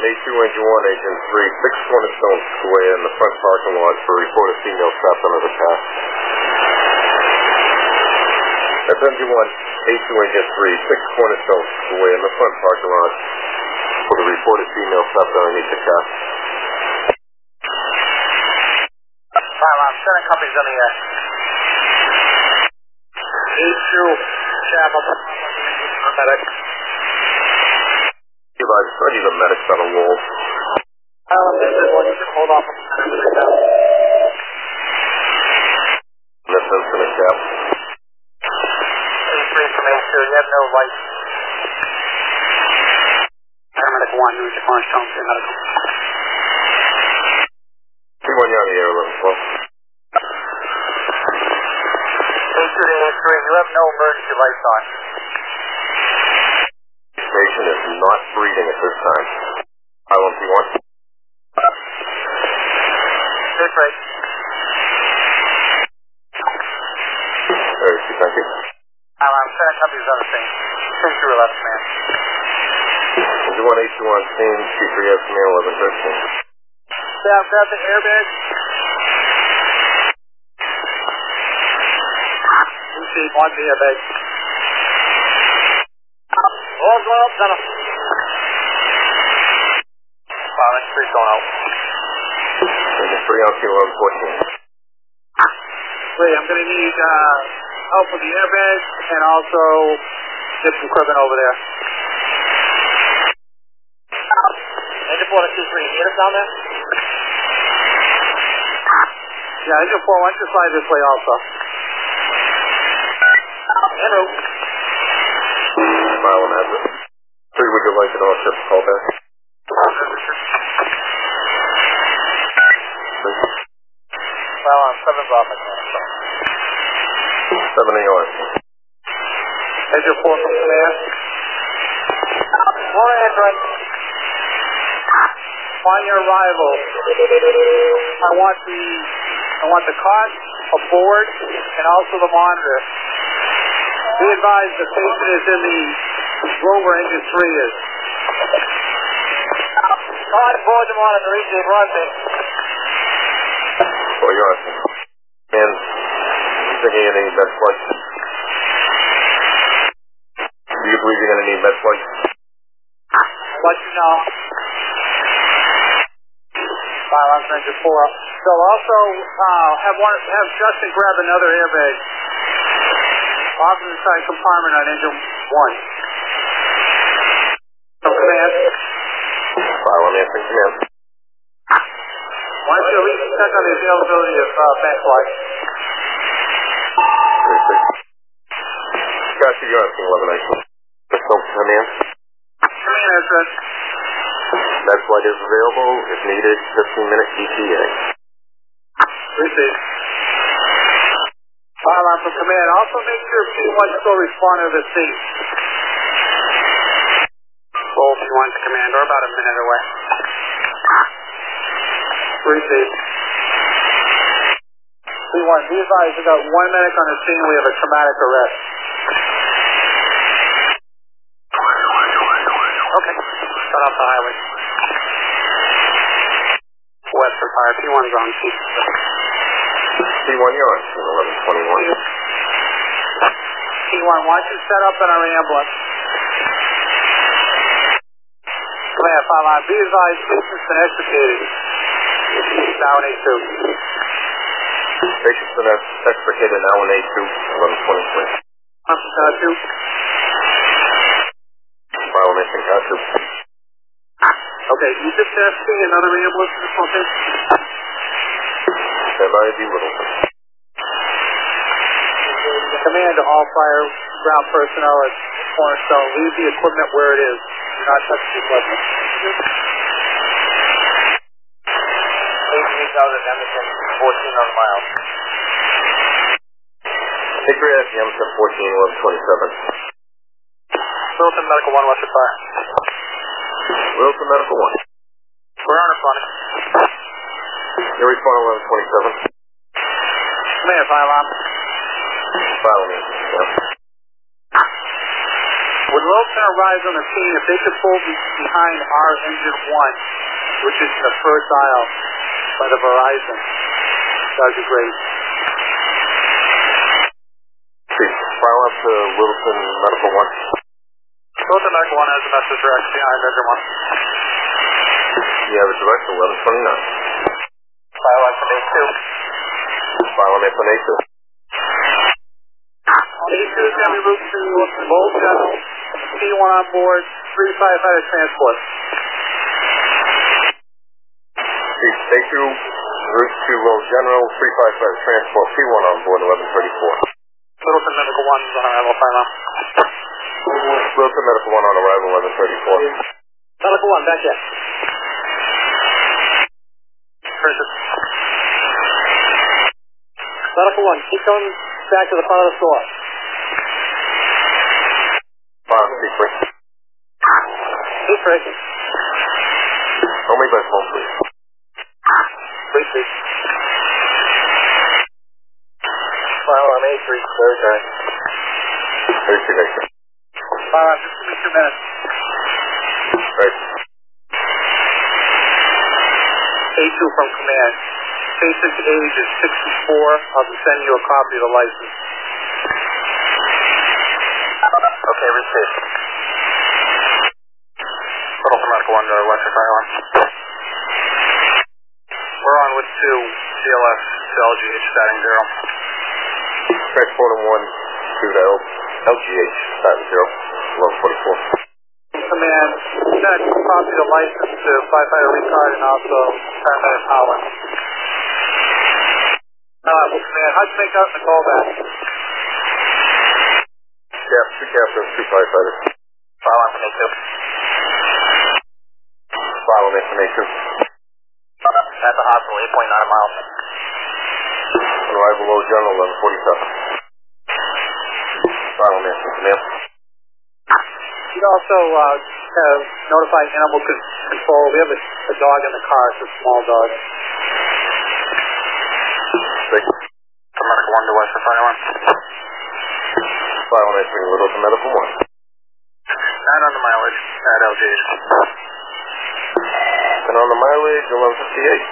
A2 Engine 1, Agent 3, 6 Cornerstone Square in the front parking lot for a report of female trapped under the car. That's Engine 1, A2 Engine 3, 6 Cornerstone Square in the front parking lot for the report of female trapped underneath the car. I'm sending copies on the air. A2, Chapel, medic. Ready the medics on a roll. This is one, you can hold off a minute right now. This incident, Cap. A3 from A2, you have no light. Paramedic 1, New Cornerstone, medical. T1, you're on the air, 11-12. A2 to A3, you have no emergency lights on. Station is not breathing at this time. Island T1. That's right. Thank you. I'm sending copies on the scene. Send through 11, man. Engine 1, A2 on scene, C3S, male 1113. Yeah, grab the airbag. Receive on the airbag. All going up, center. Wow, that's 3 going out. Engine 3 on scene, 1114. Wait, I'm going to need help with the airbag and also get some equipment over there. Engine 4 to 2-3, you get us down there? Yeah, Engine 4, why don't you slide this way also? Hello. Mile and a half. 3, would you like an all ship call back? Well, I'm 7's off again. 7 AOS. Engine 4 from command. 4 Android. On your arrival, I want the cot, a board, and also the monitor. Be advised the patient is in the room where Engine 3 is. Cot, board, and monitor, receive, Ronson. Oh, you're on scene. And you thinking you're going to need med flight? Do you believe you're going to need med flight? Let you know. Silence Engine 4. So also have Justin grab another airbag. Off to the side compartment on Engine 1. From command. File on answering command. Why don't you at least check on the availability of vent flight? 36. Gotcha, you're on scene 1119. Command. Command, answer. Med flight is available if needed, 15-minute ETA. Receive. File on from command. Also make sure P1 still respond to the scene. Roll P1 to command. We're about a minute away. Receive. P1, be advised, we got 1 minute on the scene. We have a traumatic arrest. Okay. Shut off the highway. Western Fire, P1's on scene. P1, you're on scene 1121. P1, why don't you set up in our ambulance? Command, file on. Be advised, patient's been extricated. Now in A2. Patient's been extricated now in A2, 1123. I'm from 2. File on answering car 2. Okay, you just asking another ambulance in this location? Stand by, D. Littleton. Command to all fire ground personnel at Cornerstone. Leave the equipment where it is. Do not touch the equipment. 83000 Emerson, 14 on the mile. Take 3 at the Emerson 14, 1127. Littleton Medical 1, Western Fire. Littleton Medical 1. We're on responding. You're responding 1127. Command, fire alarm. File on answering car. When Littleton arrives on the scene, if they could pull behind our engine 1, which is in the first aisle by the Verizon, that would be great. File up to Littleton Medical 1. Littleton Medical 1 has a message direct behind engine 1. You have a direct 1129. File up from A2. File on A2. A2 is going to be moved to Bolt General, P1 on board, 3 firefighter transport. A2, route to General, 3 firefighter transport, P1 on board, 1134. Littleton Medical 1 is on arrival, final. Littleton Medical 1 on arrival, 1134. Medical 1, back yet. Medical 1, keep going back to the front of the store. Secret. Secret. Only by phone, please. Please. File on A3, third guy. File on, just give me 2 minutes. Right. A2 from command. Patient age is 64. I'll just send you a copy of the license. Okay, received. Littleton Medical 1 to Western Fire Alarm. We're on with 2 CLS to LGH stating 0. Transporting 1 to the LGH status 0, 1144. Command, send a copy of the license to firefighter Ricard and also paramedic Howard. Command, how'd you make out in the callback? Yeah, 2 captains, 2 firefighters. File on from A2. File on A2. At the hospital, 8.9 miles. Arrival low general, 1147. File on A2. You'd also notify animal control. We have a dog in the car. It's a small dog. From Medical 1 to Western Fire Alarm. File on A3, Littleton Medical 1. 9 on the mileage at LGH. And on the mileage, 1158.